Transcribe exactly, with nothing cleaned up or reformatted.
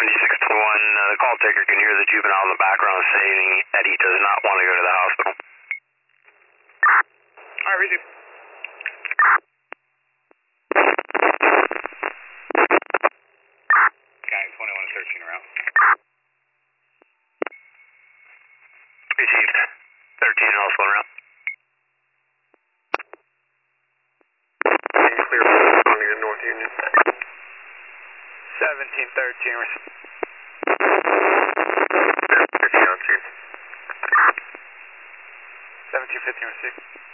seventy-six twenty-one, uh, the call taker can hear the juvenile in the background saying that he does not want to go to the hospital. Alright, read it. County twenty-one and thirteen around. Received. thirteen also around. Clear for North Union. seventeen thirteen. fifteen on chief. seventeen fifteen received.